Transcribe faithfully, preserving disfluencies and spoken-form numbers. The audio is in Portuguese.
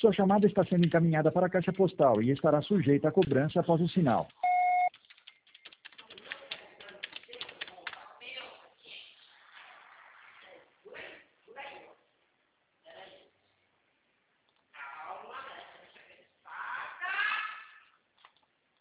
Sua chamada está sendo encaminhada para a caixa postal e estará sujeita a cobrança após o sinal.